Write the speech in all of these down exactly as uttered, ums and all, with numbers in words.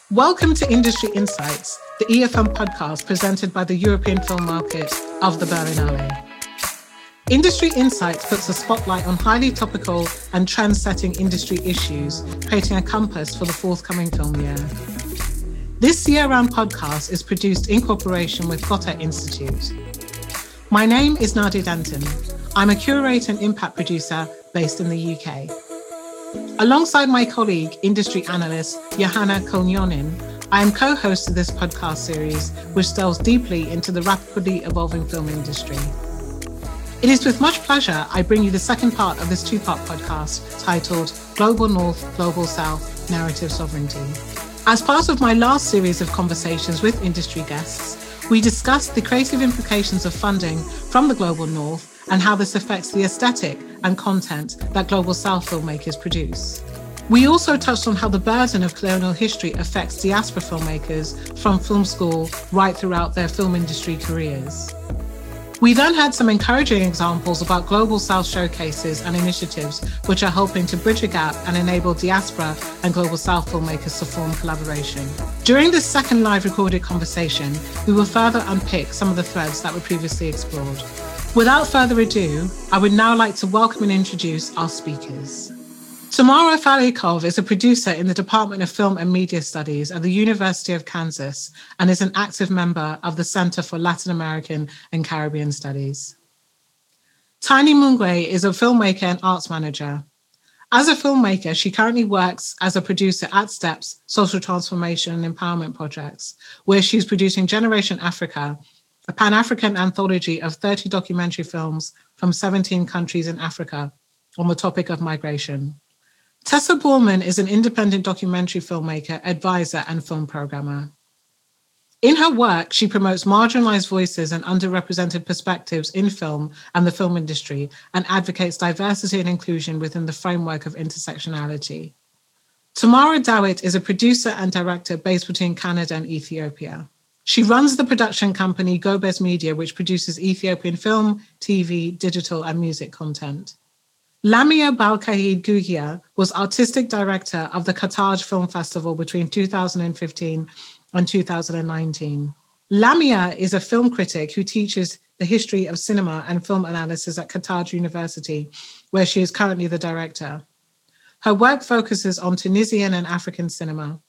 Welcome to Industry Insights, the E F M podcast presented by the European film market of the Berlinale. Industry Insights puts a spotlight on highly topical and trend-setting industry issues, creating a compass for the forthcoming film year. This year-round podcast is produced in cooperation with Goethe Institute. My name is Nadia Denton. I'm a curator and impact producer based in the U K. Alongside my colleague, industry analyst Johanna Kolnionin, I am co-host of this podcast series, which delves deeply into the rapidly evolving film industry. It is with much pleasure I bring you the second part of this two-part podcast titled Global North, Global South, Narrative Sovereignty. As part of my last series of conversations with industry guests, we discussed the creative implications of funding from the Global North and how this affects the aesthetic and content that Global South filmmakers produce. We also touched on how the burden of colonial history affects diaspora filmmakers from film school right throughout their film industry careers. We then had some encouraging examples about Global South showcases and initiatives which are helping to bridge a gap and enable diaspora and Global South filmmakers to form collaboration. During this second live recorded conversation, we will further unpick some of the threads that were previously explored. Without further ado, I would now like to welcome and introduce our speakers. Tamara Falikov is a producer in the Department of Film and Media Studies at the University of Kansas and is an active member of the Center for Latin American and Caribbean Studies. Tiny Mungwe is a filmmaker and arts manager. As a filmmaker, she currently works as a producer at STEPS Social Transformation and Empowerment Projects, where she's producing Generation Africa, a Pan-African anthology of thirty documentary films from seventeen countries in Africa on the topic of migration. Tessa Boorman is an independent documentary filmmaker, advisor, and film programmer. In her work, she promotes marginalized voices and underrepresented perspectives in film and the film industry and advocates diversity and inclusion within the framework of intersectionality. Tamara Dawit is a producer and director based between Canada and Ethiopia. She runs the production company Gobez Media, which produces Ethiopian film, T V, digital, and music content. Lamia Balkahid Gugia was artistic director of the Carthage Film Festival between two thousand fifteen and two thousand nineteen. Lamia is a film critic who teaches the history of cinema and film analysis at Carthage University, where she is currently the director. Her work focuses on Tunisian and African cinema.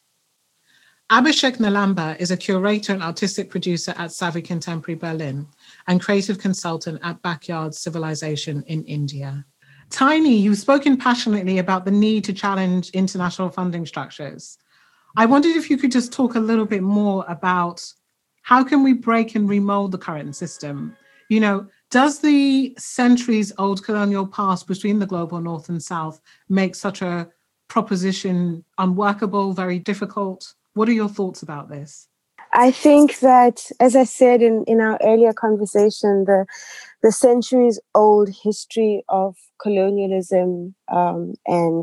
Abhishek Nalamba is a curator and artistic producer at Savvy Contemporary Berlin and creative consultant at Backyard Civilization in India. Tiny, you've spoken passionately about the need to challenge international funding structures. I wondered if you could just talk a little bit more about how can we break and remold the current system? You know, does the centuries-old colonial past between the global North and South make such a proposition unworkable, very difficult? What are your thoughts about this? I think that, as I said in, in our earlier conversation, the the centuries-old history of colonialism um, and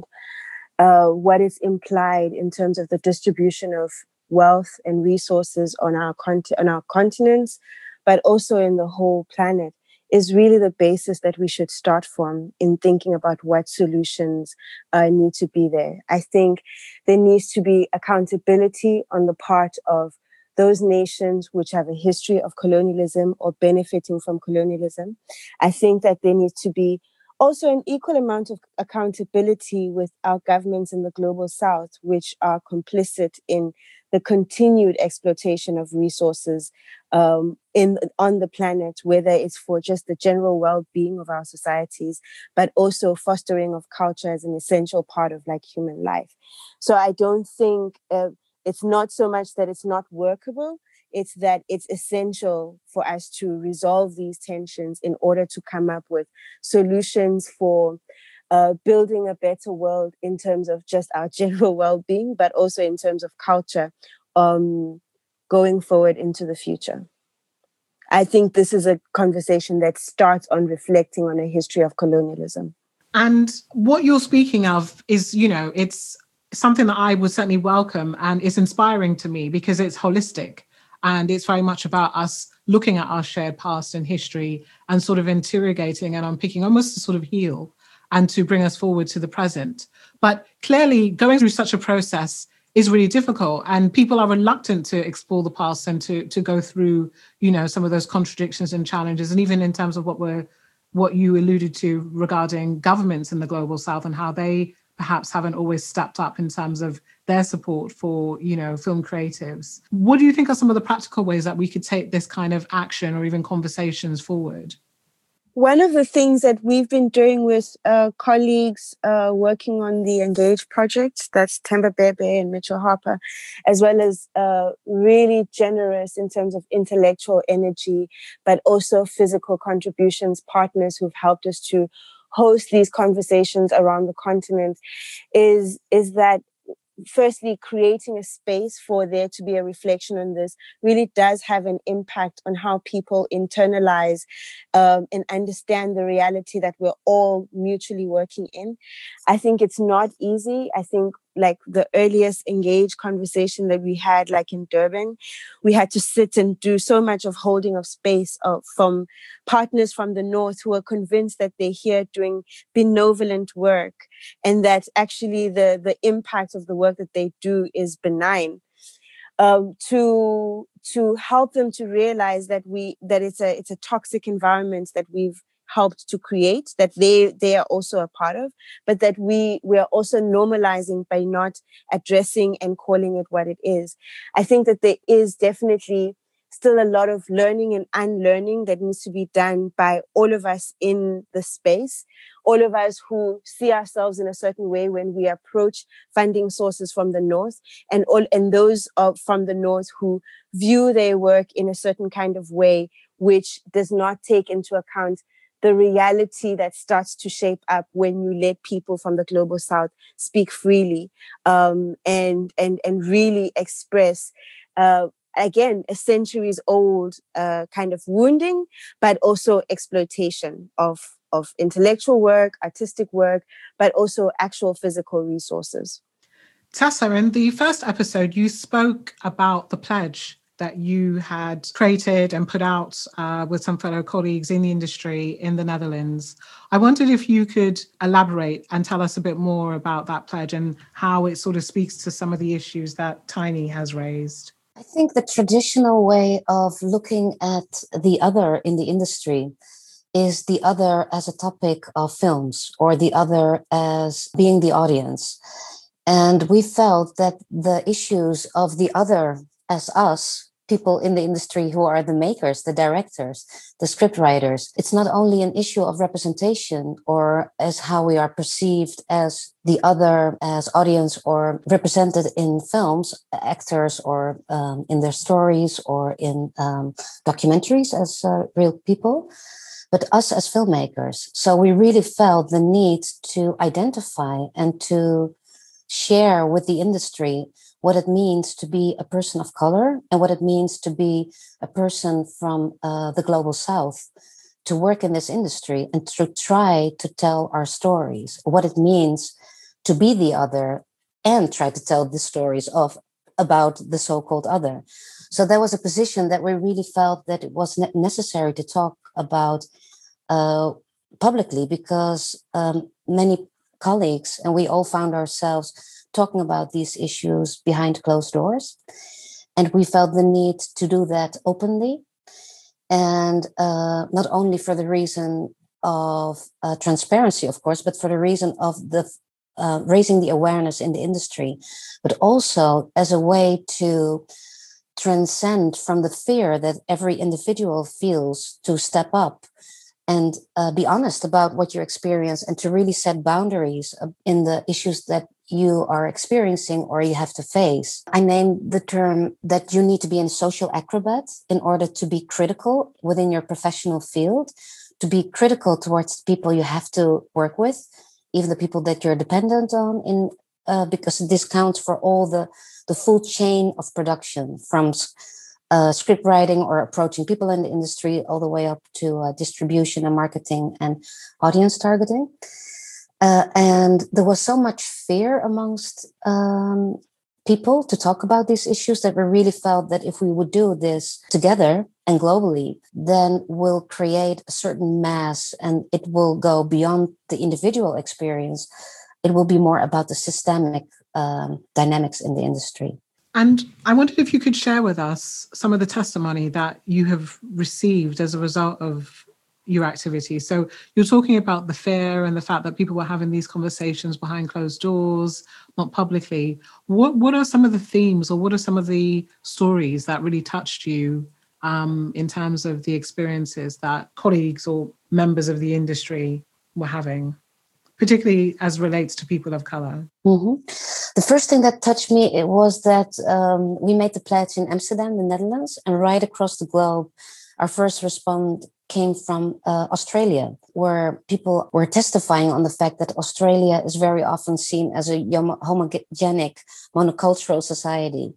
uh, what is implied in terms of the distribution of wealth and resources on our cont- on our continents, but also in the whole planet, is really the basis that we should start from in thinking about what solutions uh, need to be there. I think there needs to be accountability on the part of those nations which have a history of colonialism or benefiting from colonialism. I think that there needs to be also an equal amount of accountability with our governments in the global South, which are complicit in the continued exploitation of resources um, in on the planet, whether it's for just the general well-being of our societies, but also fostering of culture as an essential part of like human life. So I don't think uh, it's not so much that it's not workable, it's that it's essential for us to resolve these tensions in order to come up with solutions for uh, building a better world in terms of just our general well-being, but also in terms of culture um, going forward into the future. I think this is a conversation that starts on reflecting on a history of colonialism. And what you're speaking of is, you know, it's something that I would certainly welcome, and it's inspiring to me because it's holistic and it's very much about us looking at our shared past and history and sort of interrogating and unpicking, almost to sort of heal and to bring us forward to the present. But clearly going through such a process is really difficult, and people are reluctant to explore the past and to to go through, you know, some of those contradictions and challenges. And even in terms of what we're what you alluded to regarding governments in the global south and how they perhaps haven't always stepped up in terms of their support for, you know, film creatives. What do you think are some of the practical ways that we could take this kind of action or even conversations forward? One of the things that we've been doing with uh, colleagues uh, working on the Engage project, that's Themba Bebe and Mitchell Harper, as well as uh, really generous in terms of intellectual energy, but also physical contributions, partners who've helped us to host these conversations around the continent, is, is that firstly, creating a space for there to be a reflection on this really does have an impact on how people internalize um, and understand the reality that we're all mutually working in. I think it's not easy. I think like the earliest Engage conversation that we had, like in Durban, we had to sit and do so much of holding of space of, from partners from the North who are convinced that they're here doing benevolent work and that actually the, the impact of the work that they do is benign. Um, to to help them to realize that we that it's a it's a toxic environment that we've helped to create, that they they are also a part of, but that we we are also normalizing by not addressing and calling it what it is. I think that there is definitely still a lot of learning and unlearning that needs to be done by all of us in the space, all of us who see ourselves in a certain way when we approach funding sources from the North, and all and those of, from the North who view their work in a certain kind of way, which does not take into account the reality that starts to shape up when you let people from the global South speak freely um, and and and really express. Uh, Again, a centuries old uh, kind of wounding, but also exploitation of, of intellectual work, artistic work, but also actual physical resources. Tessa, in the first episode, you spoke about the pledge that you had created and put out uh, with some fellow colleagues in the industry in the Netherlands. I wondered if you could elaborate and tell us a bit more about that pledge and how it sort of speaks to some of the issues that Tiny has raised. I think the traditional way of looking at the other in the industry is the other as a topic of films or the other as being the audience. And we felt that the issues of the other as us, people in the industry who are the makers, the directors, the script writers, it's not only an issue of representation or as how we are perceived as the other as audience or represented in films, actors or um, in their stories or in um, documentaries as uh, real people, but us as filmmakers. So we really felt the need to identify and to share with the industry what it means to be a person of color and what it means to be a person from uh, the global South, to work in this industry and to try to tell our stories, what it means to be the other and try to tell the stories of about the so-called other. So there was a position that we really felt that it was ne- necessary to talk about uh, publicly because um, many colleagues and we all found ourselves talking about these issues behind closed doors. And we felt the need to do that openly. And uh, not only for the reason of uh, transparency, of course, but for the reason of the uh, raising the awareness in the industry, but also as a way to transcend from the fear that every individual feels to step up and uh, be honest about what you experience and to really set boundaries in the issues that you are experiencing or you have to face. I named the term that you need to be a social acrobat in order to be critical within your professional field, to be critical towards people you have to work with, even the people that you're dependent on, in uh, because this counts for all the, the full chain of production from uh, script writing or approaching people in the industry all the way up to uh, distribution and marketing and audience targeting. Uh, and there was so much fear amongst um, people to talk about these issues that we really felt that if we would do this together and globally, then we'll create a certain mass and it will go beyond the individual experience it will be more about the systemic um, dynamics in the industry. And I wondered if you could share with us some of the testimony that you have received as a result of your activity. So you're talking about the fear and the fact that people were having these conversations behind closed doors, not publicly. What what are some of the themes, or what are some of the stories that really touched you um, in terms of the experiences that colleagues or members of the industry were having, particularly as relates to people of color? Mm-hmm. The first thing that touched me, it was that um, we made the pledge in Amsterdam, the Netherlands, and right across the globe, our first response came from uh, Australia, where people were testifying on the fact that Australia is very often seen as a homogenic, monocultural society.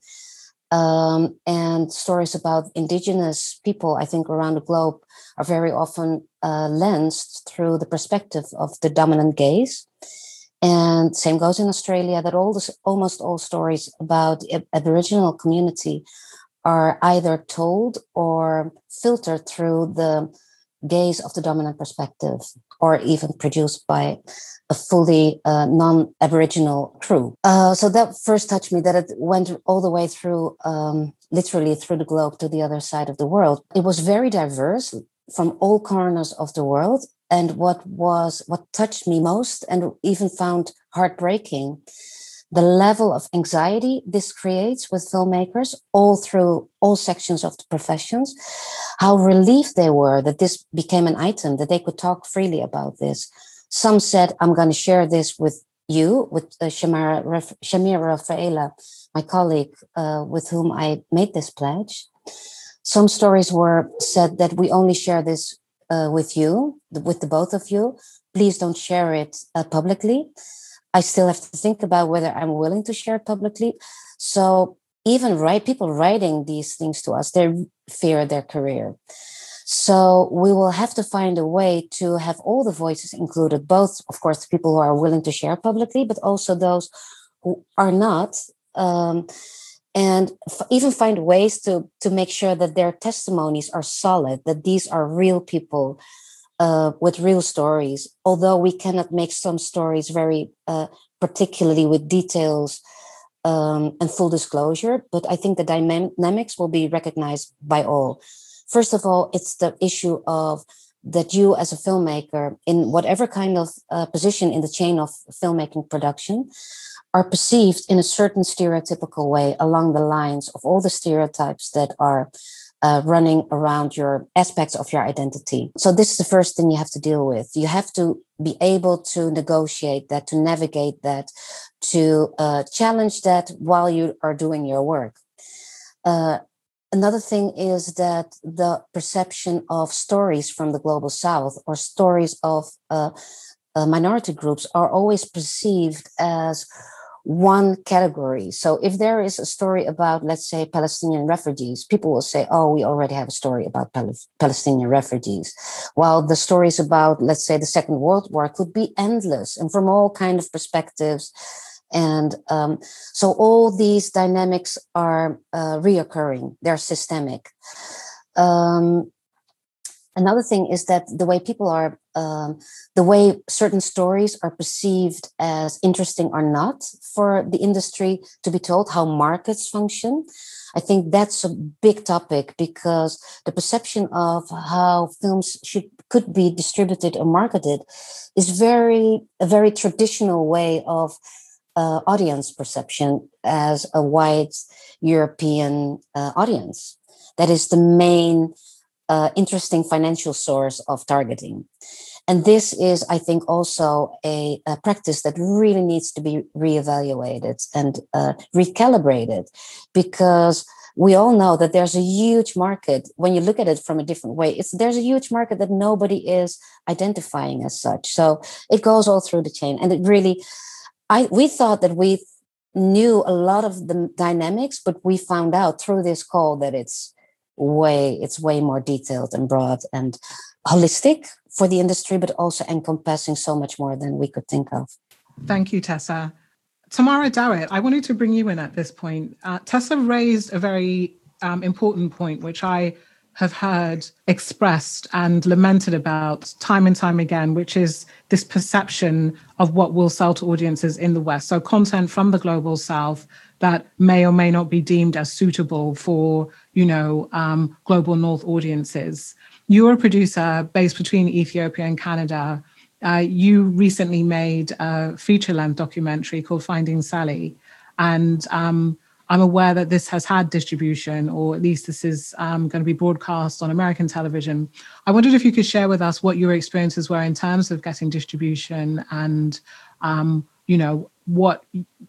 Um, and stories about indigenous people, I think, around the globe are very often uh, lensed through the perspective of the dominant gaze. And same goes in Australia, that all this, almost all stories about the Aboriginal community are either told or filtered through the gaze of the dominant perspective, or even produced by a fully uh, non-Aboriginal crew. Uh, so that first touched me, that it went all the way through, um, literally through the globe to the other side of the world. It was very diverse from all corners of the world. And what was what touched me most, and even found heartbreaking, the level of anxiety this creates with filmmakers all through all sections of the professions, how relieved they were that this became an item, that they could talk freely about this. Some said, I'm going to share this with you, with uh, Shamira, Raf- Shamira Rafaela, my colleague uh, with whom I made this pledge. Some stories were said that we only share this uh, with you, with the both of you. Please don't share it uh, publicly. I still have to think about whether I'm willing to share it publicly. So even right, people writing these things to us, they fear their career. So we will have to find a way to have all the voices included, both, of course, the people who are willing to share publicly, but also those who are not, um, and f- even find ways to, to make sure that their testimonies are solid, that these are real people Uh, with real stories, although we cannot make some stories very uh, particularly with details um, and full disclosure. But I think the dynamics will be recognized by all. First of all, it's the issue of that you as a filmmaker, in whatever kind of uh, position in the chain of filmmaking production, are perceived in a certain stereotypical way along the lines of all the stereotypes that are Uh, running around your aspects of your identity. So this is the first thing you have to deal with. You have to be able to negotiate that, to navigate that, to uh, challenge that while you are doing your work. Uh, another thing is that the perception of stories from the Global South, or stories of uh, uh, minority groups, are always perceived as one category. So if there is a story about, let's say, Palestinian refugees, people will say, oh, we already have a story about Pal- Palestinian refugees. While the stories about, let's say, the Second World War could be endless and from all kinds of perspectives. And um, so all these dynamics are uh, reoccurring. They're systemic. Um, Another thing is that the way people are, um, the way certain stories are perceived as interesting or not for the industry to be told, how markets function. I think that's a big topic, because the perception of how films should could be distributed or marketed is very a very traditional way of uh, audience perception as a white European uh, audience. That is the main Uh, interesting financial source of targeting. And this is, I think, also a, a practice that really needs to be reevaluated and uh, recalibrated, because we all know that there's a huge market. When you look at it from a different way, it's there's a huge market that nobody is identifying as such. So it goes all through the chain. And it really, I we thought that we knew a lot of the dynamics, but we found out through this call that it's way it's way more detailed and broad and holistic for the industry, but also encompassing so much more than we could think of. Thank you, Tessa. Tamara Dawit, I wanted to bring you in at this point. Uh, Tessa raised a very um, important point, which I have heard expressed and lamented about time and time again, which is this perception of what will sell to audiences in the West. So content from the global South that may or may not be deemed as suitable for, you know, um, global North audiences. You're a producer based between Ethiopia and Canada. Uh, you recently made a feature-length documentary called Finding Sally. And um, I'm aware that this has had distribution, or at least this is um, going to be broadcast on American television. I wondered if you could share with us what your experiences were in terms of getting distribution and, um, you know, what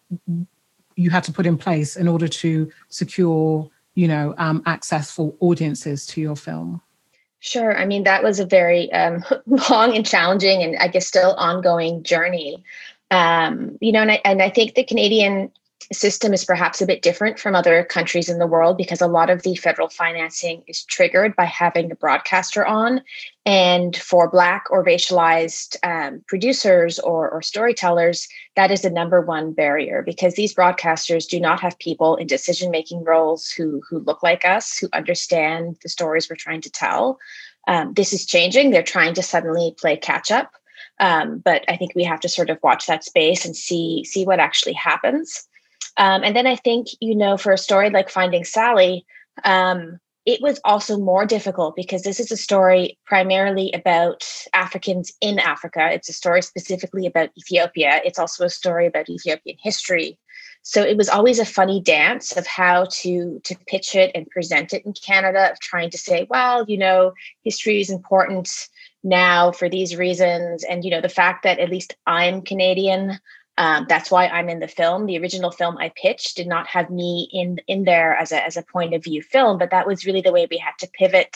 you had to put in place in order to secure, you know, um, access for audiences to your film. Sure. I mean, that was a very um, long and challenging and I guess still ongoing journey. Um, you know, and I, and I think the Canadian system is perhaps a bit different from other countries in the world because a lot of the federal financing is triggered by having the broadcaster on. And for Black or racialized um, producers or, or storytellers, that is the number one barrier because these broadcasters do not have people in decision-making roles who, who look like us, who understand the stories we're trying to tell. Um, this is changing. They're trying to suddenly play catch up. Um, but I think we have to sort of watch that space and see, see what actually happens. Um, and then I think, you know, for a story like Finding Sally, um, it was also more difficult because this is a story primarily about Africans in Africa. It's a story specifically about Ethiopia. It's also a story about Ethiopian history. So it was always a funny dance of how to, to pitch it and present it in Canada, of trying to say, well, you know, history is important now for these reasons. And, you know, the fact that at least I'm Canadian, Um, that's why I'm in the film. The original film I pitched did not have me in in there as a as a point of view film, but that was really the way we had to pivot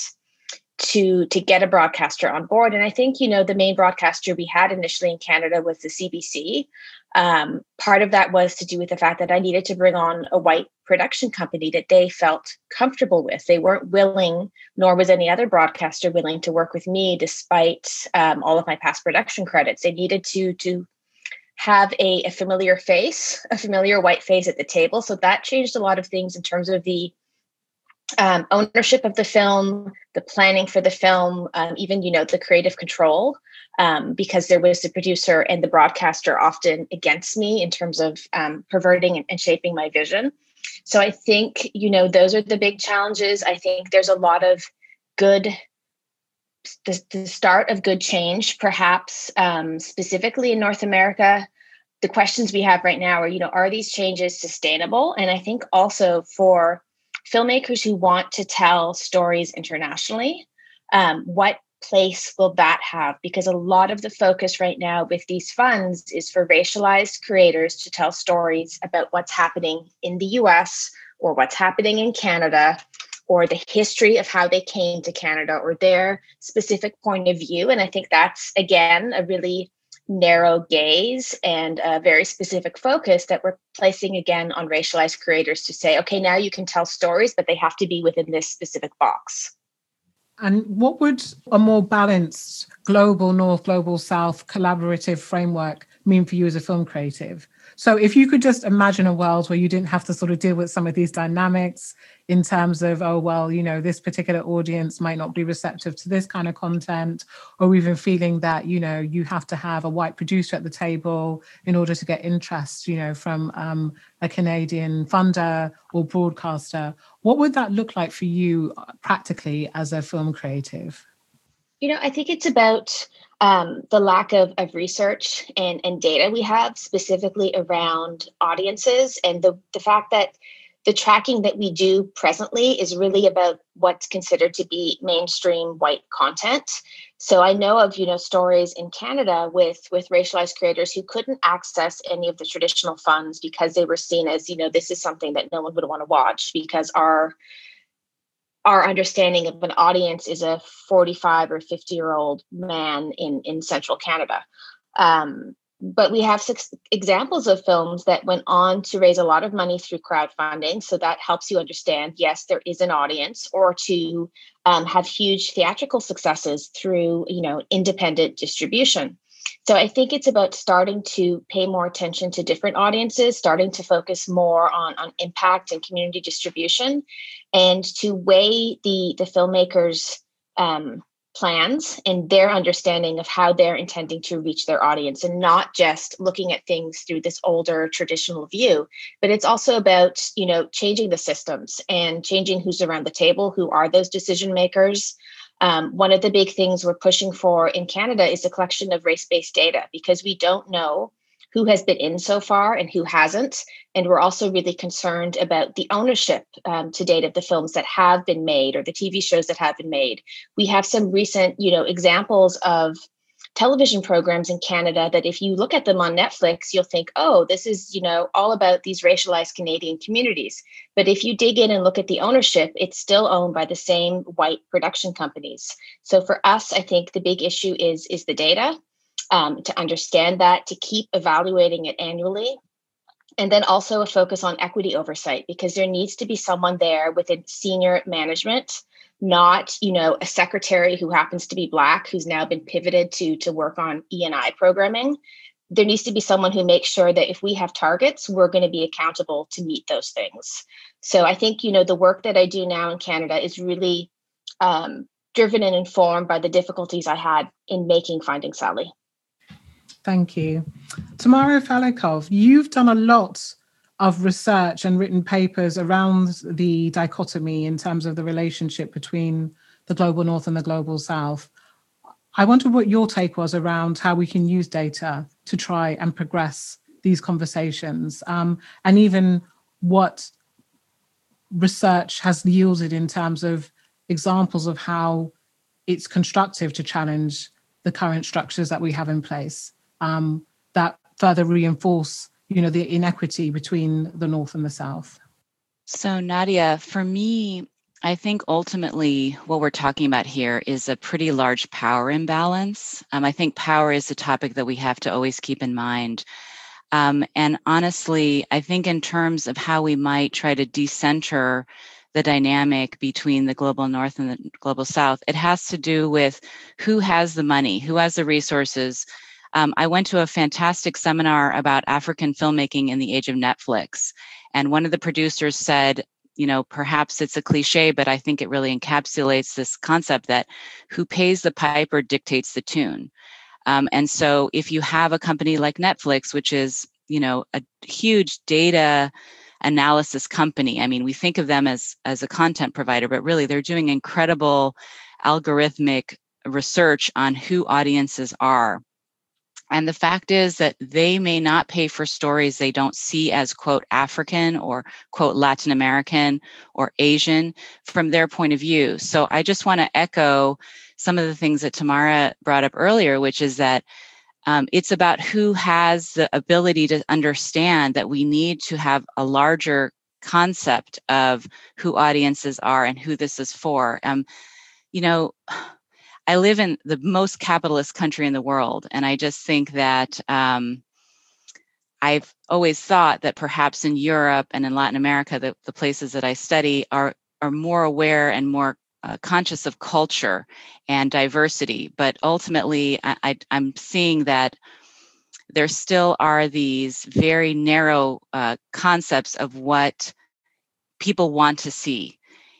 to to get a broadcaster on board. And I think, you know, the main broadcaster we had initially in Canada was the C B C. Um, part of that was to do with the fact that I needed to bring on a white production company that they felt comfortable with. They weren't willing, nor was any other broadcaster willing to work with me, despite um, all of my past production credits. They needed to to have a, a familiar face, a familiar white face at the table. So that changed a lot of things in terms of the um, ownership of the film, the planning for the film, um, even, you know, the creative control, um, because there was the producer and the broadcaster often against me in terms of um, perverting and, and shaping my vision. So I think, you know, those are the big challenges. I think there's a lot of good The, the start of good change, perhaps um, specifically in North America. The questions we have right now are, you know, are these changes sustainable? And I think also for filmmakers who want to tell stories internationally, um, what place will that have? Because a lot of the focus right now with these funds is for racialized creators to tell stories about what's happening in the U S or what's happening in Canada, or the history of how they came to Canada or their specific point of view. And I think that's, again, a really narrow gaze and a very specific focus that we're placing again on racialized creators to say, okay, now you can tell stories, but they have to be within this specific box. And what would a more balanced global North, global South collaborative framework mean for you as a film creative? So if you could just imagine a world where you didn't have to sort of deal with some of these dynamics in terms of, oh, well, you know, this particular audience might not be receptive to this kind of content, or even feeling that, you know, you have to have a white producer at the table in order to get interest, you know, from um, a Canadian funder or broadcaster. What would that look like for you practically as a film creative? You know, I think it's about um, the lack of, of research and, and data we have specifically around audiences, and the, the fact that the tracking that we do presently is really about what's considered to be mainstream white content. So I know of, you know, stories in Canada with, with racialized creators who couldn't access any of the traditional funds because they were seen as, you know, this is something that no one would want to watch because our our understanding of an audience is a forty-five or fifty year old man in, in central Canada. Um, but we have six examples of films that went on to raise a lot of money through crowdfunding. So that helps you understand, yes, there is an audience, or to um, have huge theatrical successes through, you know, independent distribution. So I think it's about starting to pay more attention to different audiences, starting to focus more on, on impact and community distribution, and to weigh the, the filmmakers' um, plans and their understanding of how they're intending to reach their audience, and not just looking at things through this older traditional view. But it's also about, you know, changing the systems and changing who's around the table, who are those decision makers. Um, one of the big things we're pushing for in Canada is the collection of race-based data, because we don't know who has been in so far and who hasn't. And we're also really concerned about the ownership um, to date of the films that have been made or the T V shows that have been made. We have some recent, you know, examples of television programs in Canada that if you look at them on Netflix, you'll think, oh, this is, you know, all about these racialized Canadian communities. But if you dig in and look at the ownership, it's still owned by the same white production companies. So for us, I think the big issue is, is the data, um, to understand that, to keep evaluating it annually. And then also a focus on equity oversight, because there needs to be someone there within senior management, not, you know, a secretary who happens to be Black, who's now been pivoted to, to work on E and I programming. There needs to be someone who makes sure that if we have targets, we're going to be accountable to meet those things. So I think, you know, the work that I do now in Canada is really um, driven and informed by the difficulties I had in making Finding Sally. Thank you. Tamara Falakov, you've done a lot of research and written papers around the dichotomy in terms of the relationship between the global North and the global South. I wondered what your take was around how we can use data to try and progress these conversations, um, and even what research has yielded in terms of examples of how it's constructive to challenge the current structures that we have in place, um, that further reinforce, you know, the inequity between the North and the South. So Nadia, for me, I think ultimately what we're talking about here is a pretty large power imbalance. Um, I think power is a topic that we have to always keep in mind. Um, and honestly, I think in terms of how we might try to decenter the dynamic between the global North and the global South, it has to do with who has the money, who has the resources. Um, I went to a fantastic seminar about African filmmaking in the age of Netflix. And one of the producers said, you know, perhaps it's a cliche, but I think it really encapsulates this concept that who pays the piper dictates the tune. Um, and so if you have a company like Netflix, which is, you know, a huge data analysis company, I mean, we think of them as, as a content provider, but really they're doing incredible algorithmic research on who audiences are. And the fact is that they may not pay for stories they don't see as, quote, African or, quote, Latin American or Asian from their point of view. So I just want to echo some of the things that Tamara brought up earlier, which is that um, it's about who has the ability to understand that we need to have a larger concept of who audiences are and who this is for. Um, you know, I live in the most capitalist country in the world, and I just think that um, I've always thought that perhaps in Europe and in Latin America, the, the places that I study are are more aware and more uh, conscious of culture and diversity. But ultimately, I, I, I'm seeing that there still are these very narrow uh, concepts of what people want to see.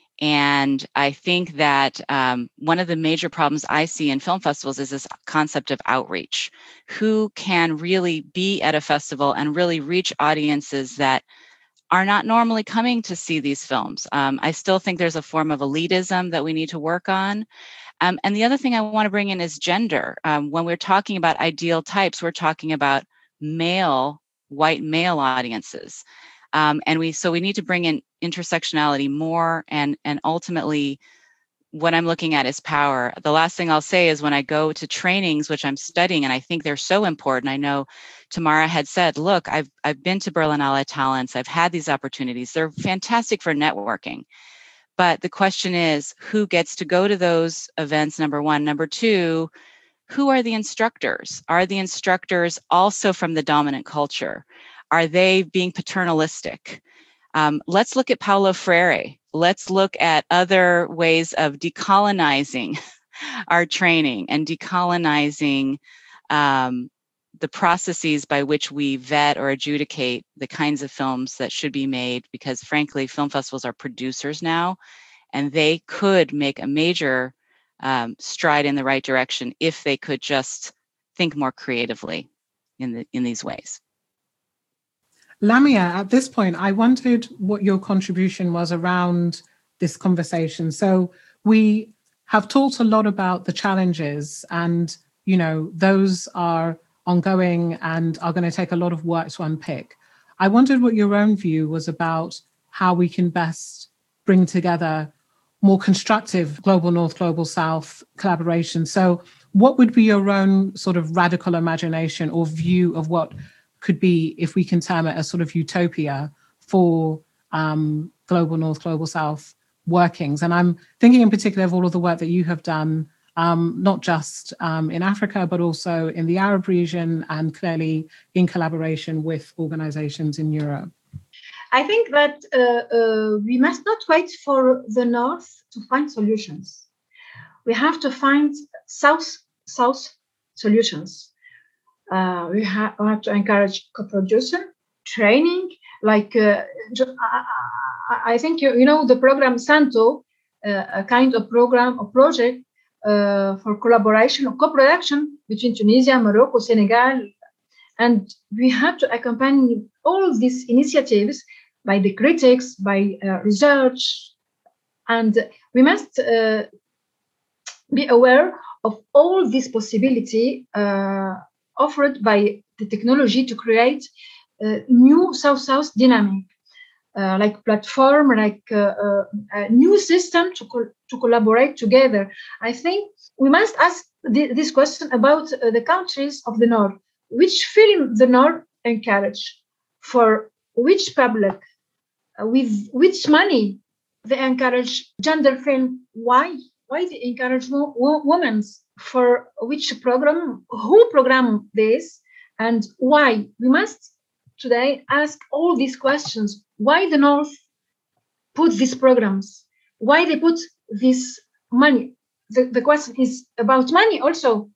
And I think that um, one of the major problems I see in film festivals is this concept of outreach. Who can really be at a festival and really reach audiences that are not normally coming to see these films? Um, I still think there's a form of elitism that we need to work on. Um, and the other thing I want to bring in is gender. Um, when we're talking about ideal types, we're talking about male, white male audiences. Um, and we so we need to bring in intersectionality more, and and ultimately what I'm looking at is power. The last thing I'll say is when I go to trainings, which I'm studying, and I think they're so important. I know Tamara had said, look, I've I've been to Berlinale Talents, I've had these opportunities. They're fantastic for networking. But the question is, who gets to go to those events, number one? Number two, who are the instructors? Are the instructors also from the dominant culture? Are they being paternalistic? Um, let's look at Paulo Freire. Let's look at other ways of decolonizing our training and decolonizing um, the processes by which we vet or adjudicate the kinds of films that should be made, because frankly, film festivals are producers now, and they could make a major um, stride in the right direction if they could just think more creatively in the in these ways. Lamia, at this point, I wondered what your contribution was around this conversation. So we have talked a lot about the challenges, and you know those are ongoing and are going to take a lot of work to unpick. I wondered what your own view was about how we can best bring together more constructive global North, global South collaboration. So what would be your own sort of radical imagination or view of what could be, if we can term it, a sort of utopia for um, global North, global South workings? And I'm thinking in particular of all of the work that you have done, um, not just um, in Africa, but also in the Arab region and clearly in collaboration with organizations in Europe. I think that uh, uh, we must not wait for the North to find solutions. We have to find South-South solutions. Uh, we, ha- we have to encourage co-production, training, like uh, I, I think you, you know the program Santo, uh, a kind of program or project uh, for collaboration or co-production between Tunisia, Morocco, Senegal, and we have to accompany all these initiatives by the critics, by uh, research, and we must uh, be aware of all this possibility uh, offered by the technology to create a new South-South dynamic, uh, like platform, like uh, uh, a new system to co- to collaborate together. I think we must ask th- this question about uh, the countries of the North. Which film the North encourage? For which public? Uh, with which money they encourage gender film? Why? Why they encourage wo- wo- women? For which program? Who program this? And why? We must today ask all these questions. Why the North put these programs? Why they put this money? The, the question is about money also.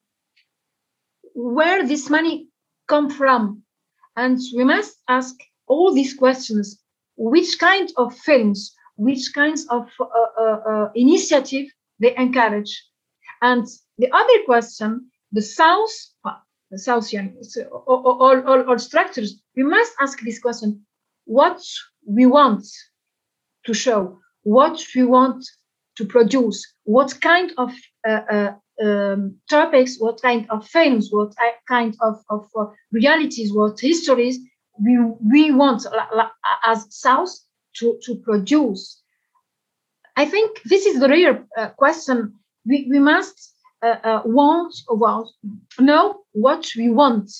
Where this money come from? And we must ask all these questions. Which kind of films, which kinds of uh, uh, uh, initiative they encourage? And the other question, the South, the Southern, all, all, all, all structures, we must ask this question: what we want to show, what we want to produce, what kind of uh, uh, um, topics, what kind of films, what kind of, of uh, realities, what histories we we want as South to, to produce. I think this is the real uh, question. We, we must uh, uh, want or want, know what we want.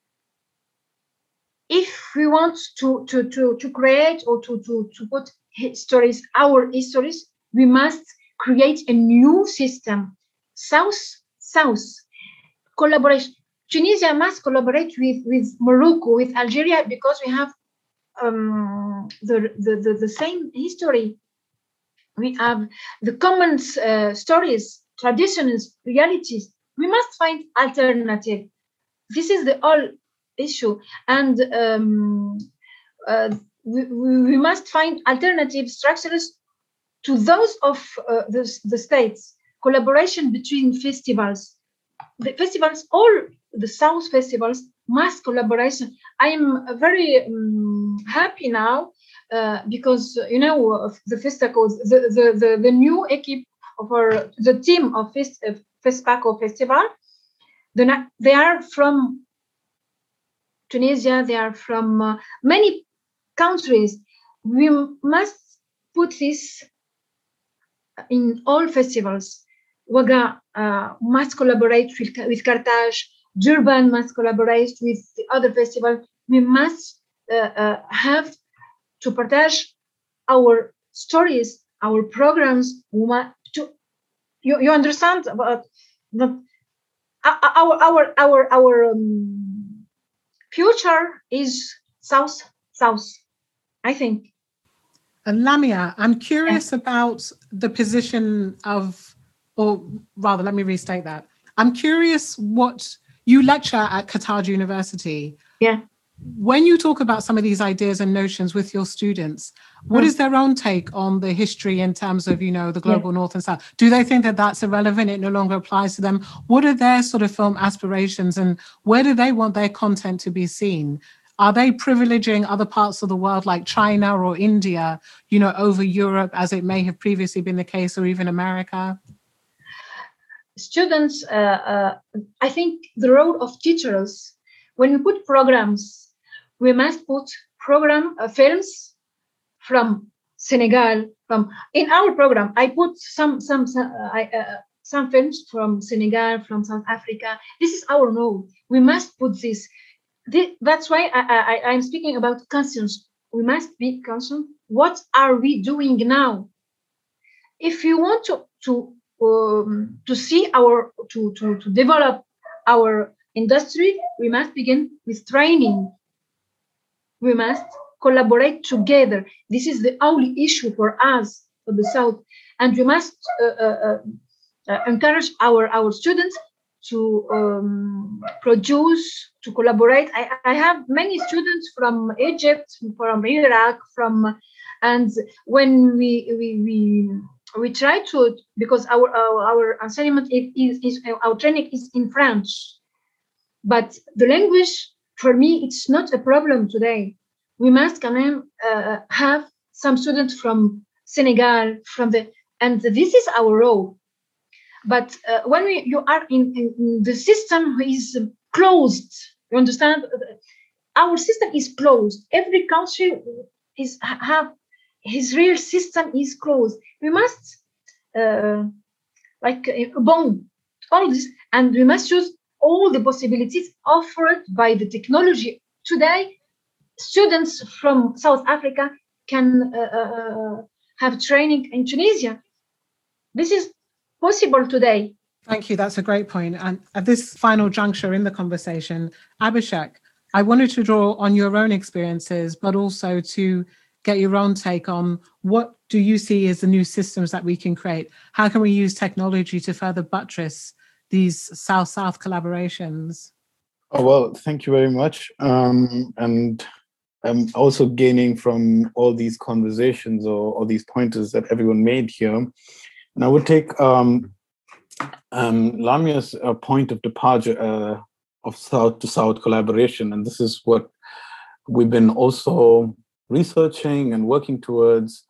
If we want to, to, to, to create or to, to, to put histories, our histories, we must create a new system. South, South, collaboration. Tunisia must collaborate with, with Morocco, with Algeria, because we have um, the, the, the, the same history. We have the common uh, stories, traditions, realities. We must find alternative. This is the whole issue. And um, uh, we, we must find alternative structures to those of uh, the, the states. Collaboration between festivals. The festivals, all the South festivals, must collaboration. I am very um, happy now uh, because, you know, the Festaco, the, the, the, the new equipe of our, the team of Fest, uh, Fespaco Festival, the, they are from Tunisia, they are from uh, many countries. We must put this in all festivals. Ouaga uh, must collaborate with, with Carthage. Durban must collaborate with the other festivals. We must uh, uh, have to partage our stories, our programs. To, you, you understand about the, our our our our um, future is South South, I think. And Lamia, I'm curious yeah. about the position of, or rather, let me restate that. I'm curious what you lecture at Qatar University. Yeah. When you talk about some of these ideas and notions with your students, what is their own take on the history in terms of, you know, the global yeah. north and south? Do they think that that's irrelevant? It no longer applies to them? What are their sort of film aspirations, and where do they want their content to be seen? Are they privileging other parts of the world like China or India, you know, over Europe, as it may have previously been the case, or even America? Students, uh, uh, I think the role of teachers, when we put programs, we must put program uh, films from Senegal. From in our program, I put some some some, uh, I, uh, some films from Senegal, from South Africa. This is our role. We must put this. this that's why I, I I'm speaking about conscience. We must be conscious. What are we doing now? If you want to to um, to see our to to to develop our industry, we must begin with training. We must collaborate together. This is the only issue for us, for the South. And we must uh, uh, uh, encourage our, our students to um, produce, to collaborate. I, I have many students from Egypt, from Iraq, from, and when we, we, we, we try to, because our, our, our enseignement is, is, is, our training is in French, but the language, for me, it's not a problem today. We must come in, uh, have some students from Senegal, from the, and this is our role. But uh, when we, you are in, in the system is closed, you understand? Our system is closed. Every country is have his real system is closed. We must uh, like a bomb all this, and we must use all the possibilities offered by the technology. Today, students from South Africa can uh, uh, have training in Tunisia. This is possible today. Thank you. That's a great point. And at this final juncture in the conversation, Abhishek, I wanted to draw on your own experiences, but also to get your own take on what do you see as the new systems that we can create? How can we use technology to further buttress these South-South collaborations? Oh, well, thank you very much. Um, and I'm also gaining from all these conversations or all these pointers that everyone made here. And I would take um, um, Lamia's uh, point of departure uh, of South-to-South collaboration. And this is what we've been also researching and working towards.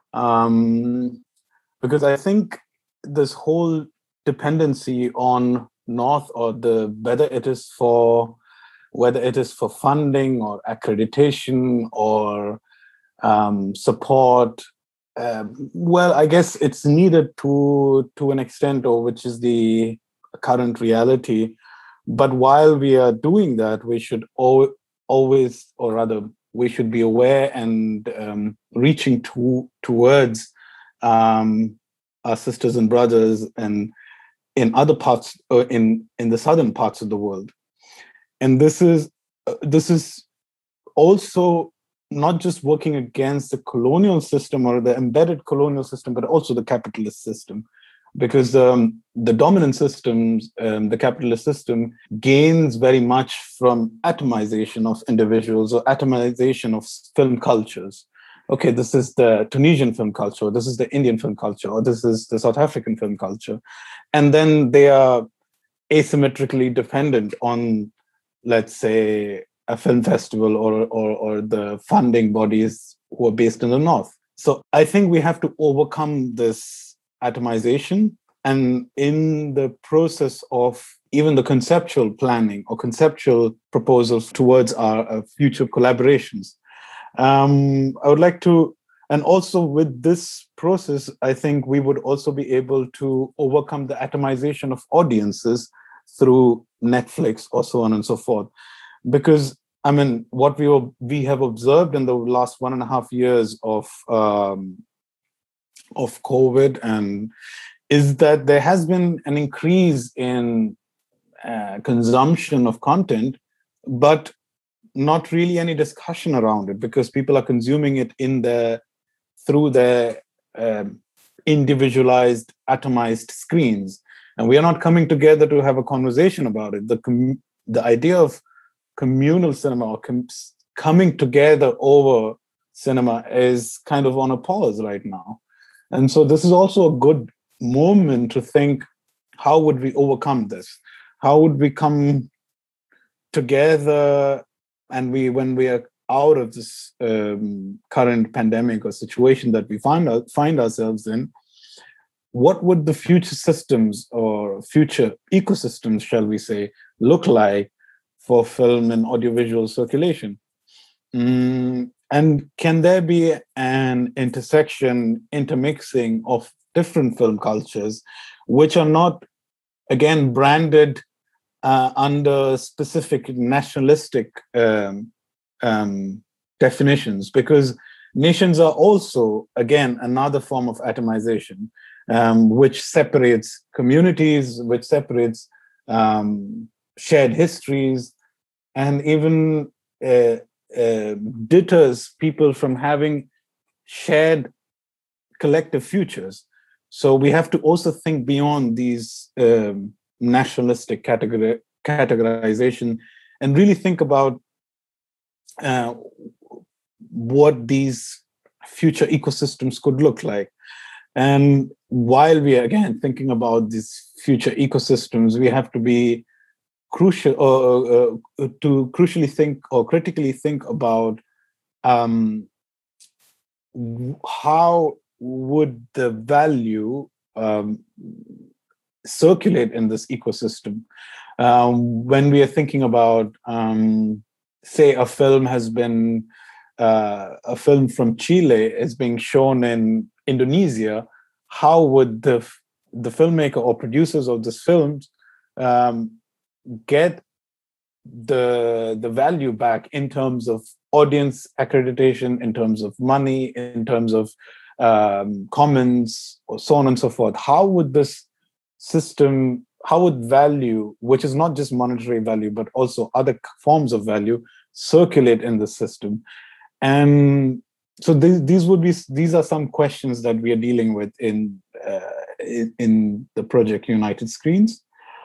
Um, because I think this whole dependency on North, or the whether it is for whether it is for funding or accreditation or um, support, uh, well, I guess it's needed to to an extent, or which is the current reality. But while we are doing that, we should al- always, or rather, we should be aware and um, reaching to towards um, our sisters and brothers and in other parts, uh, in in the southern parts of the world. And this is uh, this is also not just working against the colonial system or the embedded colonial system, but also the capitalist system, because um, the dominant systems, um, the capitalist system, gains very much from atomization of individuals or atomization of film cultures. Okay, this is the Tunisian film culture, or this is the Indian film culture, or this is the South African film culture. And then they are asymmetrically dependent on, let's say, a film festival or, or, or the funding bodies who are based in the North. So I think we have to overcome this atomization. And in the process of even the conceptual planning or conceptual proposals towards our uh, future collaborations, um, I would like to, and also with this process, I think we would also be able to overcome the atomization of audiences through Netflix or so on and so forth. Because, I mean, what we were, we have observed in the last one and a half years of um, of COVID, and is that there has been an increase in uh, consumption of content, but not really any discussion around it, because people are consuming it in the through their um, individualized, atomized screens. And we are not coming together to have a conversation about it. The com- the idea of communal cinema or com- coming together over cinema is kind of on a pause right now. And so this is also a good moment to think, how would we overcome this? How would we come together and we, when we are out of this um, current pandemic or situation that we find out, find ourselves in, what would the future systems or future ecosystems, shall we say, look like for film and audiovisual circulation? Mm, and can there be an intersection, intermixing of different film cultures, which are not, again, branded uh, under specific nationalistic um, um, definitions? Because nations are also, again, another form of atomization, um, which separates communities, which separates um, shared histories, and even uh, uh, deters people from having shared collective futures. So we have to also think beyond these um, nationalistic categori- categorization and really think about uh, what these future ecosystems could look like. And while we are, again, thinking about these future ecosystems, we have to be crucial or uh, uh, to crucially think or critically think about um, how would the value um, circulate in this ecosystem. Um, when we are thinking about, um, say, a film has been, uh, a film from Chile is being shown in Indonesia, how would the the filmmaker or producers of this film um, get the the value back in terms of audience accreditation, in terms of money, in terms of um, comments, or so on and so forth? How would this system, how would value, which is not just monetary value, but also other forms of value, circulate in the system? And so these, these would be, these are some questions that we are dealing with in uh, in, in the project United Screens.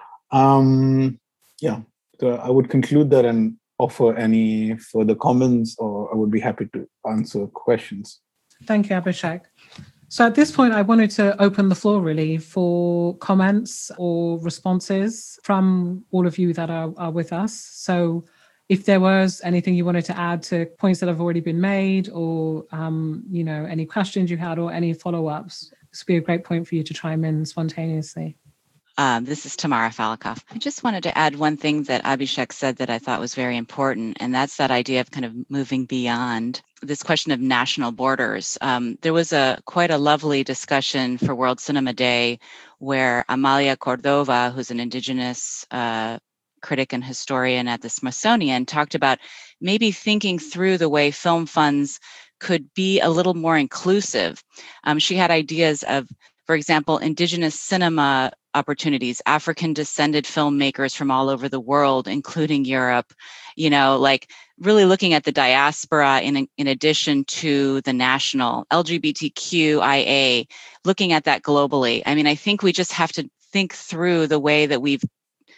Um, yeah, so I would conclude that and offer any further comments, or I would be happy to answer questions. Thank you, Abhishek. So at this point, I wanted to open the floor really for comments or responses from all of you that are, are with us. So if there was anything you wanted to add to points that have already been made, or um, you know, any questions you had or any follow-ups, this would be a great point for you to chime in spontaneously. Um, this is Tamara Falikoff. I just wanted to add one thing that Abhishek said that I thought was very important, and that's that idea of kind of moving beyond this question of national borders. Um, there was a quite a lovely discussion for World Cinema Day where Amalia Cordova, who's an indigenous uh, critic and historian at the Smithsonian, talked about maybe thinking through the way film funds could be a little more inclusive. Um, she had ideas of, for example, indigenous cinema opportunities, African descended filmmakers from all over the world, including Europe, you know, like really looking at the diaspora in, in addition to the national, L G B T Q I A, looking at that globally. I mean, I think we just have to think through the way that we've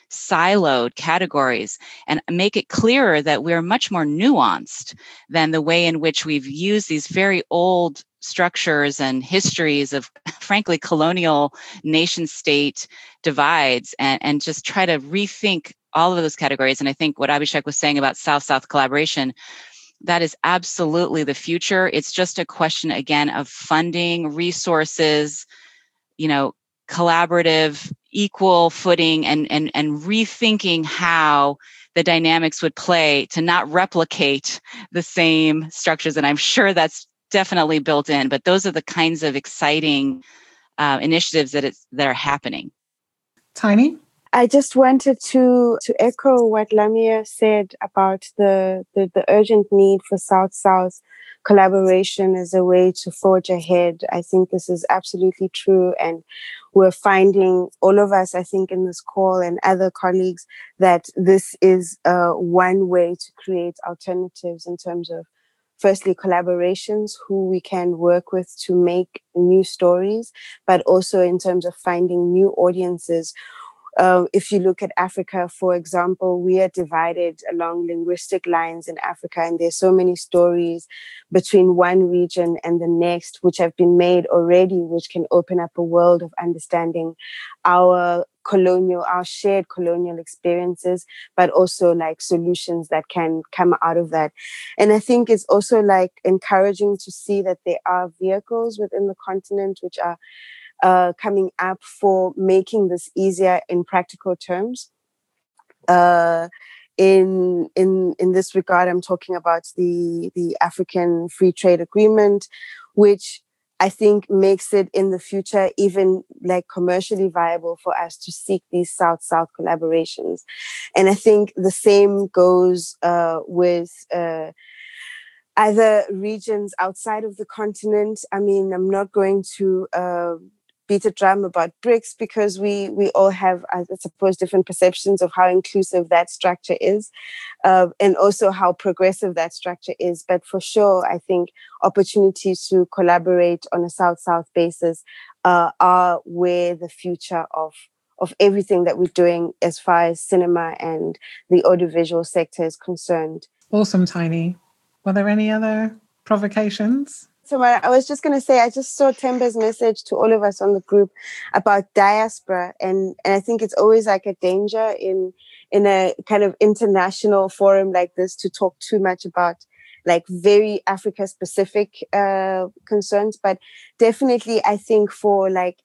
siloed categories and make it clearer that we're much more nuanced than the way in which we've used these very old structures and histories of, frankly, colonial nation state divides, and, and just try to rethink all of those categories. And I think what Abhishek was saying about South-South collaboration, that is absolutely the future. It's just a question, again, of funding, resources, you know, collaborative, equal footing, and, and, and rethinking how the dynamics would play to not replicate the same structures. And I'm sure that's definitely built in, but those are the kinds of exciting uh, initiatives that it's that are happening. Tiny? I just wanted to to echo what Lamia said about the, the, the urgent need for South-South collaboration as a way to forge ahead. I think this is absolutely true. And we're finding, all of us, I think, in this call and other colleagues, that this is uh, one way to create alternatives in terms of, firstly, collaborations, who we can work with to make new stories, but also in terms of finding new audiences Uh, if you look at Africa, for example, we are divided along linguistic lines in Africa, and there's so many stories between one region and the next, which have been made already, which can open up a world of understanding our colonial, our shared colonial experiences, but also like solutions that can come out of that. And I think it's also like encouraging to see that there are vehicles within the continent which are uh, coming up for making this easier in practical terms. Uh, in in in this regard, I'm talking about the the African Free Trade Agreement, which I think makes it in the future even like commercially viable for us to seek these South-South collaborations. And I think the same goes uh, with uh, other regions outside of the continent. I mean, I'm not going to uh, beat a drum about BRICS because we we all have, I suppose, different perceptions of how inclusive that structure is, uh, and also how progressive that structure is. But for sure, I think opportunities to collaborate on a South-South basis uh, are where the future of of everything that we're doing as far as cinema and the audiovisual sector is concerned. Awesome, Tiny. Were there any other provocations? So I was just going to say, I just saw Themba's message to all of us on the group about diaspora. And, and I think it's always like a danger in, in a kind of international forum like this to talk too much about like very Africa specific uh, concerns. But definitely, I think for like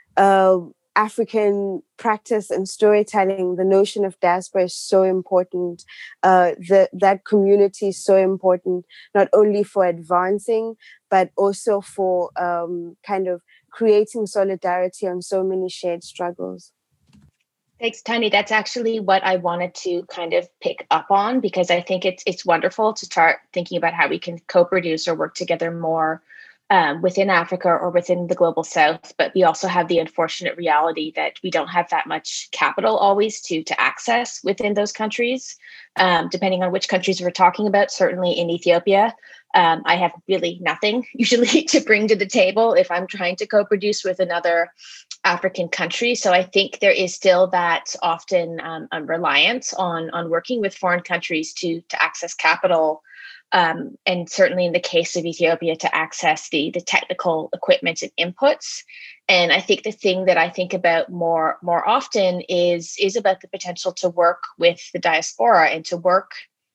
uh, African practice and storytelling, the notion of diaspora is so important. Uh, the, that community is so important, not only for advancing, but also for um, kind of creating solidarity on so many shared struggles. Thanks, Tiny. That's actually what I wanted to kind of pick up on, because I think it's it's wonderful to start thinking about how we can co-produce or work together more Um, within Africa or within the global South, but we also have the unfortunate reality that we don't have that much capital always to to access within those countries, um, depending on which countries we're talking about. Certainly in Ethiopia, um, I have really nothing usually to bring to the table if I'm trying to co-produce with another African country. So I think there is still that often um, a reliance on, on working with foreign countries to, to access capital. Um, and certainly in the case of Ethiopia, to access the, the technical equipment and inputs. And I think the thing that I think about more, more often is, is about the potential to work with the diaspora and to work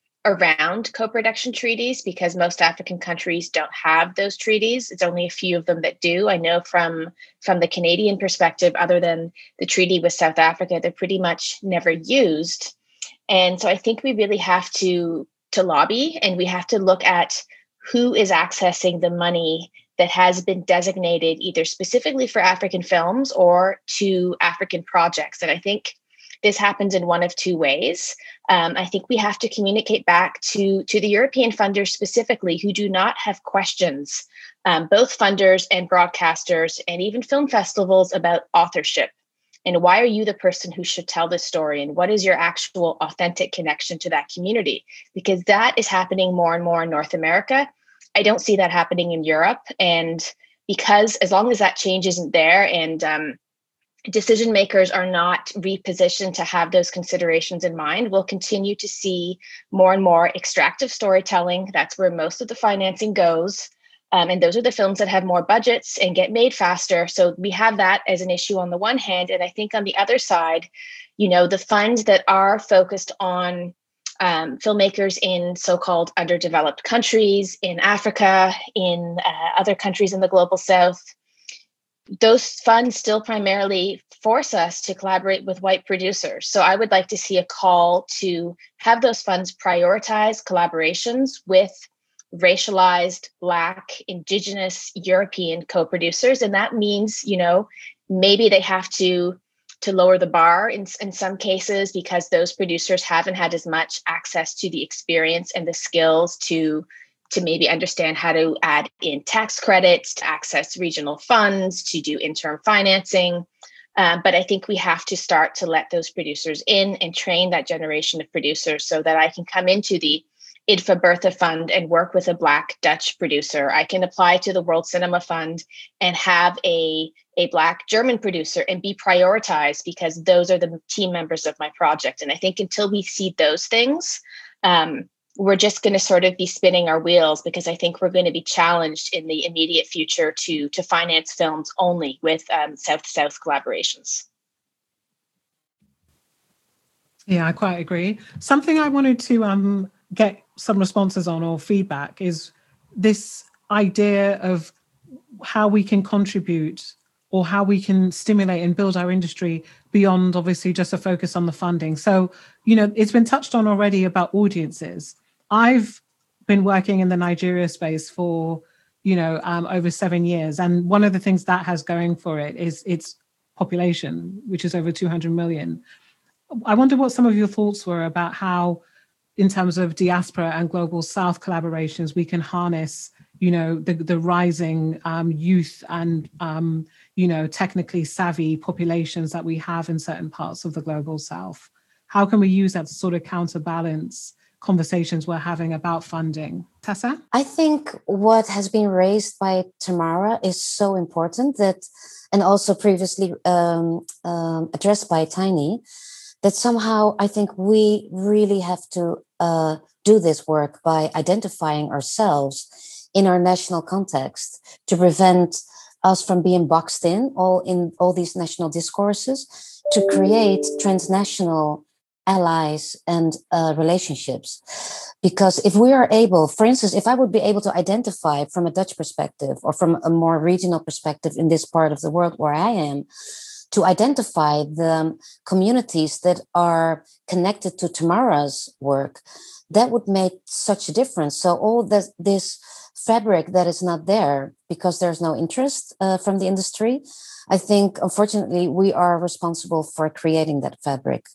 around co-production treaties, because most African countries don't have those treaties. It's only a few of them that do. I know from, from the Canadian perspective, other than the treaty with South Africa, they're pretty much never used. And so I think we really have to to lobby, and we have to look at who is accessing the money that has been designated either specifically for African films or to African projects. And I think this happens in one of two ways. Um, I think we have to communicate back to, to the European funders specifically, who do not have questions, um, both funders and broadcasters and even film festivals, about authorship. And why are you the person who should tell this story? And what is your actual authentic connection to that community? Because that is happening more and more in North America. I don't see that happening in Europe. And because as long as that change isn't there, and um, decision makers are not repositioned to have those considerations in mind, we'll continue to see more and more extractive storytelling. That's where most of the financing goes. Um, and those are the films that have more budgets and get made faster. So we have that as an issue on the one hand. And I think on the other side, you know, the funds that are focused on um, filmmakers in so-called underdeveloped countries, in Africa, in uh, other countries in the global South, those funds still primarily force us to collaborate with white producers. So I would like to see a call to have those funds prioritize collaborations with racialized, Black, Indigenous, European co-producers. And that means, you know, maybe they have to, to lower the bar in, in some cases, because those producers haven't had as much access to the experience and the skills to, to maybe understand how to add in tax credits, to access regional funds, to do interim financing. Um, but I think we have to start to let those producers in and train that generation of producers so that I can come into the I D F A Bertha Fund and work with a Black Dutch producer. I can apply to the World Cinema Fund and have a, a Black German producer and be prioritized because those are the team members of my project. And I think until we see those things, um, we're just going to sort of be spinning our wheels, because I think we're going to be challenged in the immediate future to, to finance films only with um, South-South collaborations. Yeah, I quite agree. Something I wanted to um, get some responses on or feedback is this idea of how we can contribute or how we can stimulate and build our industry beyond obviously just a focus on the funding. So, you know, it's been touched on already about audiences. I've been working in the Nigeria space for, you know, um, over seven years. And one of the things that has going for it is its population, which is over two hundred million. I wonder what some of your thoughts were about how, in terms of diaspora and global South collaborations, we can harness, you know, the, the rising um, youth and, um, you know, technically savvy populations that we have in certain parts of the global South. How can we use that to sort of counterbalance conversations we're having about funding? Tessa? I think what has been raised by Tamara is so important, that, and also previously um, um, addressed by Tiny, that somehow I think we really have to uh, do this work by identifying ourselves in our national context to prevent us from being boxed in all in all these national discourses, to create transnational allies and uh, relationships. Because if we are able, for instance, if I would be able to identify from a Dutch perspective or from a more regional perspective in this part of the world where I am, to identify the communities that are connected to Tamara's work, that would make such a difference. So all this, this fabric that is not there because there's no interest uh, from the industry, I think, unfortunately, we are responsible for creating that fabric.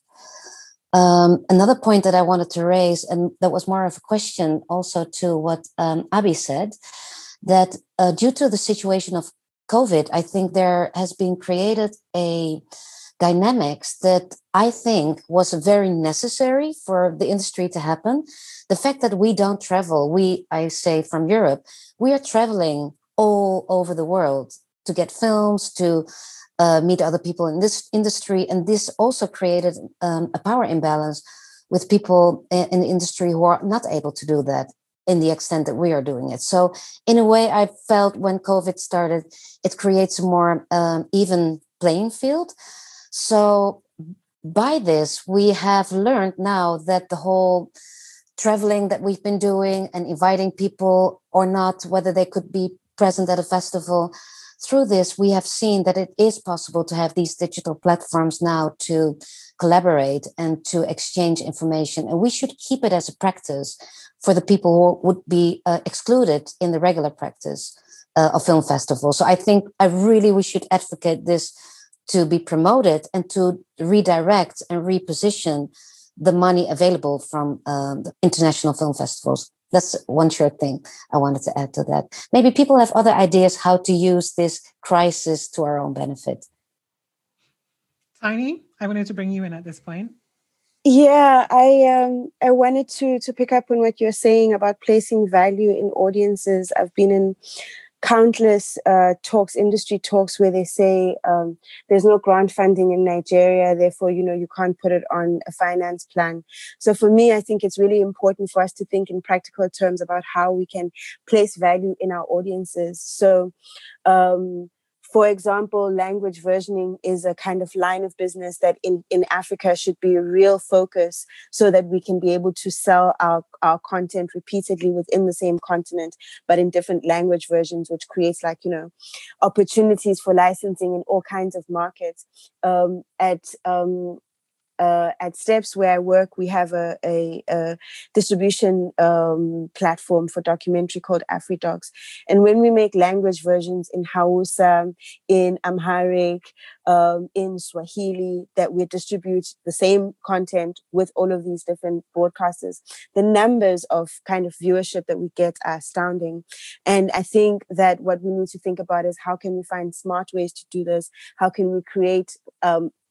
Um, another point that I wanted to raise, and that was more of a question also to what um, Abi said, that uh, due to the situation of COVID, I think there has been created a dynamics that I think was very necessary for the industry to happen. The fact that we don't travel, we, I say from Europe, we are traveling all over the world to get films, to uh, meet other people in this industry. And this also created um, a power imbalance with people in the industry who are not able to do that in the extent that we are doing it. So in a way, I felt when COVID started, it creates a more um, even playing field. So by this, we have learned now that the whole traveling that we've been doing and inviting people or not, whether they could be present at a festival, through this, we have seen that it is possible to have these digital platforms now to collaborate and to exchange information. And we should keep it as a practice for the people who would be uh, excluded in the regular practice uh, of film festivals. So I think I really, we should advocate this to be promoted and to redirect and reposition the money available from um, the international film festivals. That's one short thing I wanted to add to that. Maybe people have other ideas how to use this crisis to our own benefit. Tiny, I wanted to bring you in at this point. Yeah, I um I wanted to to pick up on what you're saying about placing value in audiences. I've been in countless uh, talks, industry talks, where they say um, there's no grant funding in Nigeria, therefore, you know, you can't put it on a finance plan. So for me, I think it's really important for us to think in practical terms about how we can place value in our audiences. So, um, for example, language versioning is a kind of line of business that in, in Africa should be a real focus so that we can be able to sell our, our content repeatedly within the same continent, but in different language versions, which creates like, you know, opportunities for licensing in all kinds of markets. Um, at um, Uh, at Steps, where I work, we have a, a, a distribution um, platform for documentary called AfriDocs. And when we make language versions in Hausa, in Amharic, um, in Swahili, that we distribute the same content with all of these different broadcasters, the numbers of kind of viewership that we get are astounding. And I think that what we need to think about is how can we find smart ways to do this? How can we create um,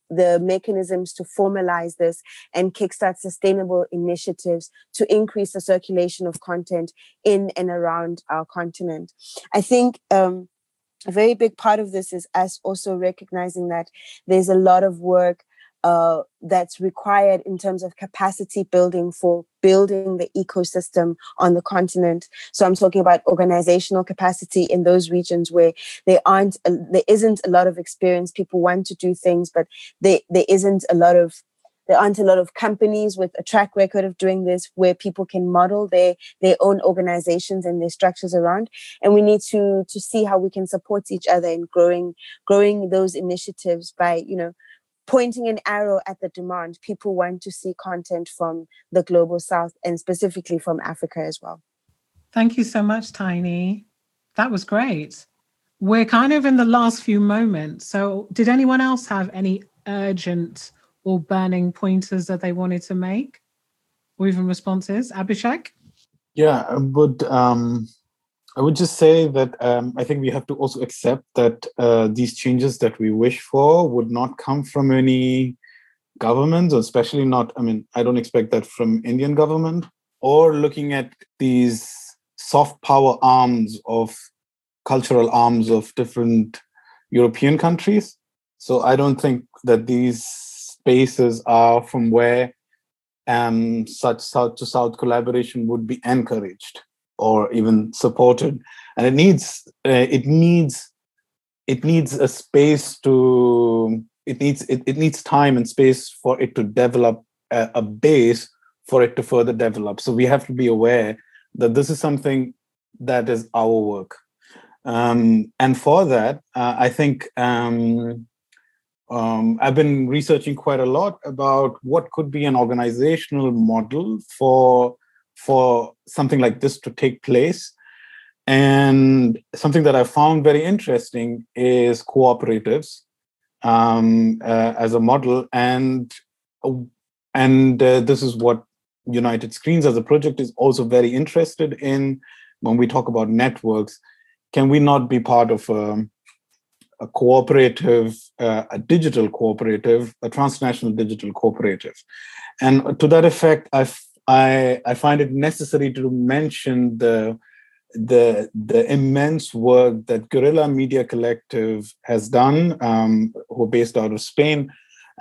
the mechanisms to formalize this and kickstart sustainable initiatives to increase the circulation of content in and around our continent. I think um, a very big part of this is us also recognizing that there's a lot of work uh, that's required in terms of capacity building for building the ecosystem on the continent. So I'm talking about organizational capacity in those regions where there aren't, a, there isn't a lot of experience. People want to do things, but they, there isn't a lot of, there aren't a lot of companies with a track record of doing this where people can model their, their own organizations and their structures around. And we need to, to see how we can support each other in growing, growing those initiatives by, you know, pointing an arrow at the demand. People want to see content from the global south and specifically from Africa as well. Thank you so much, Tiny. That was great. We're kind of in the last few moments. So did anyone else have any urgent or burning pointers that they wanted to make? Or even responses? Abhishek? Yeah, I would, um, I would just say that um, I think we have to also accept that uh, these changes that we wish for would not come from any governments, or especially not, I mean, I don't expect that from Indian government, or looking at these soft power arms of cultural arms of different European countries. So I don't think that these spaces are from where um, such south to south collaboration would be encouraged or even supported. And it needs uh, it needs it needs a space to it needs it, it needs time and space for it to develop a, a base for it to further develop. So we have to be aware that this is something that is our work. Um, and for that, uh, I think um, um, I've been researching quite a lot about what could be an organizational model for, for something like this to take place. And something that I found very interesting is cooperatives um, uh, as a model. And, and uh, this is what United Screens as a project is also very interested in when we talk about networks. Can we not be part of a, a cooperative, uh, a digital cooperative, a transnational digital cooperative? And to that effect, I, I, I find it necessary to mention the, the, the immense work that Guerrilla Media Collective has done, um, who are based out of Spain.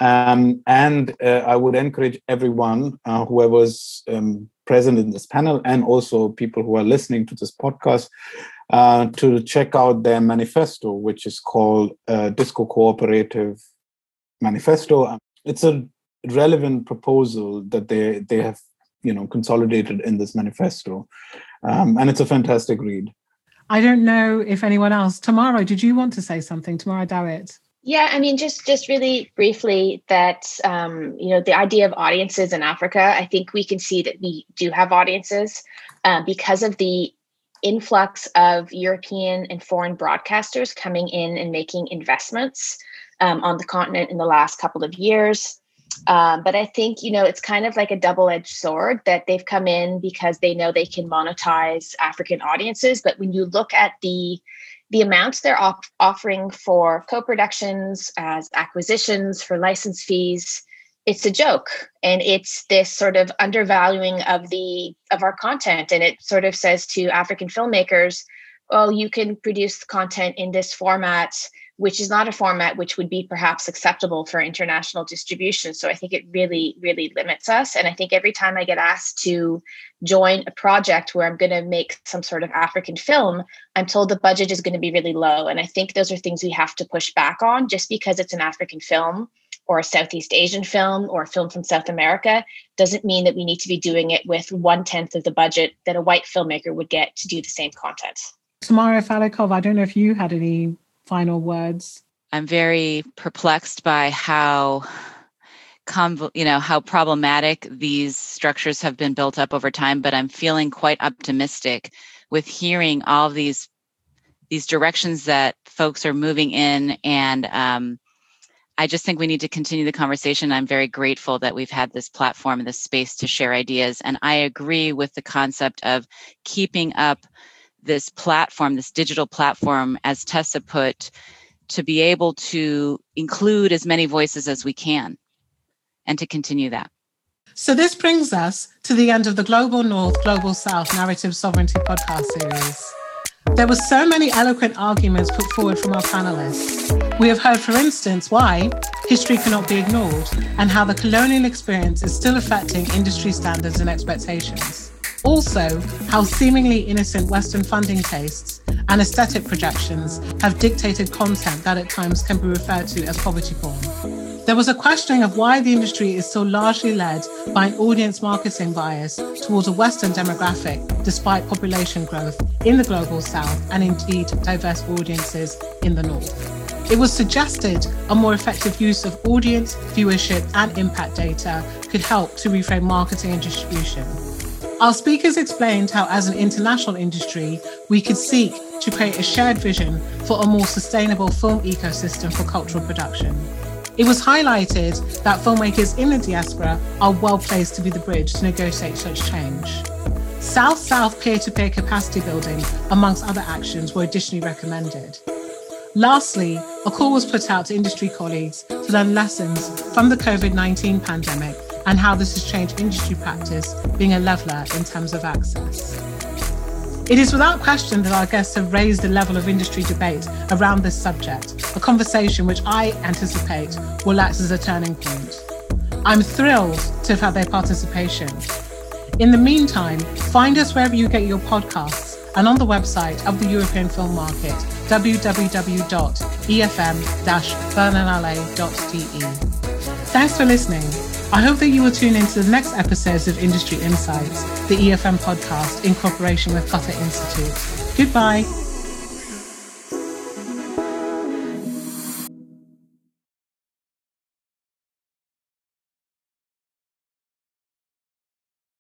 Um, and uh, I would encourage everyone, uh, whoever's um, present in this panel, and also people who are listening to this podcast, uh, to check out their manifesto, which is called uh, Disco Cooperative Manifesto. It's a relevant proposal that they they have, you know, consolidated in this manifesto, um, and it's a fantastic read. I don't know if anyone else. Tamara, did you want to say something? Tamara Dawit. Yeah, I mean, just just really briefly that, um, you know, the idea of audiences in Africa, I think we can see that we do have audiences uh, because of the influx of European and foreign broadcasters coming in and making investments um, on the continent in the last couple of years. Um, but I think, you know, it's kind of like a double-edged sword that they've come in because they know they can monetize African audiences. But when you look at the the amounts they're off- offering for co-productions, as acquisitions, for license fees, it's a joke. And it's this sort of undervaluing of the of our content. And it sort of says to African filmmakers, well, you can produce content in this format, which is not a format which would be perhaps acceptable for international distribution. So I think it really, really limits us. And I think every time I get asked to join a project where I'm going to make some sort of African film, I'm told the budget is going to be really low. And I think those are things we have to push back on. Just because it's an African film or a Southeast Asian film or a film from South America doesn't mean that we need to be doing it with one-tenth of the budget that a white filmmaker would get to do the same content. Tamara Falikov, I don't know if you had any final words. I'm very perplexed by how, conv- you know, how problematic these structures have been built up over time. But I'm feeling quite optimistic with hearing all of these these directions that folks are moving in, and um, I just think we need to continue the conversation. I'm very grateful that we've had this platform and this space to share ideas. And I agree with the concept of keeping up this platform, this digital platform, as Tessa put, to be able to include as many voices as we can and to continue that. So this brings us to the end of the Global North, Global South Narrative Sovereignty podcast series. There were so many eloquent arguments put forward from our panelists. We have heard, for instance, why history cannot be ignored and how the colonial experience is still affecting industry standards and expectations. Also, how seemingly innocent Western funding tastes and aesthetic projections have dictated content that at times can be referred to as poverty porn. There was a questioning of why the industry is still largely led by an audience marketing bias towards a Western demographic, despite population growth in the Global South and indeed diverse audiences in the North. It was suggested a more effective use of audience, viewership, and impact data could help to reframe marketing and distribution. Our speakers explained how, as an international industry, we could seek to create a shared vision for a more sustainable film ecosystem for cultural production. It was highlighted that filmmakers in the diaspora are well placed to be the bridge to negotiate such change. South-South peer-to-peer capacity building, amongst other actions, were additionally recommended. Lastly, a call was put out to industry colleagues to learn lessons from the COVID nineteen pandemic and how this has changed industry practice, being a leveller in terms of access. It is without question that our guests have raised the level of industry debate around this subject, a conversation which I anticipate will act as a turning point. I'm thrilled to have had their participation. In the meantime, find us wherever you get your podcasts and on the website of the European Film Market, w w w dot e f m dash berlinale dot d e. Thanks for listening. I hope that you will tune into the next episodes of Industry Insights, the E F M podcast in cooperation with Qatar Institute. Goodbye.